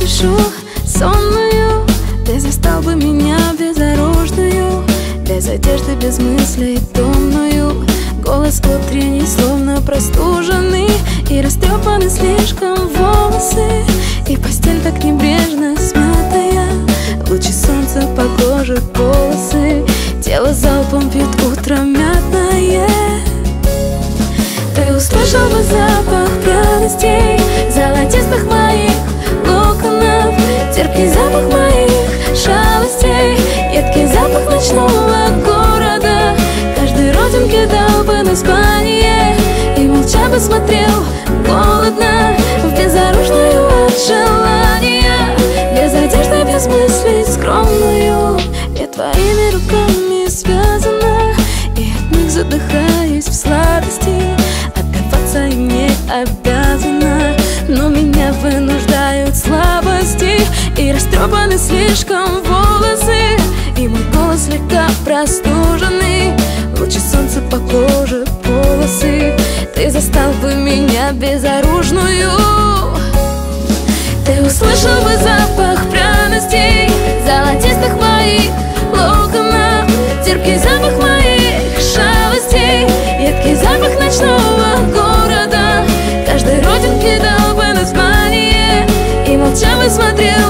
душу сонную, ты застал бы меня безоружную, без одежды, без мыслей томную. Голос утренний, словно простуженный, и растрепаны слишком волосы, и постель так небрежно смятая, лучи солнца по коже полосы, тело залпом пьет утро мятное. Ты услышал бы запах пряностей, золотистых моих локонов, терпкий запах моих шалостей, едкий запах ночного города. Каждой родинке дал бы название и молча бы смотрел голодно в безоружную от желания, без одежды, без мыслей скромную. Я твоими руками связана, и от них задыхаюсь в сладости. Отдаваться им не обязана, но меня вынуждают слабости, и растрепаны слишком волосы, и мой голос слегка простуженный, лучи солнца по коже полосы. Ты застал бы меня безоружную, ты услышал бы запах пряностей, золотистых моих локонов, терпкий запах моих шалостей, едкий запах ночного города. Каждой родинке дал бы название и молча бы смотрел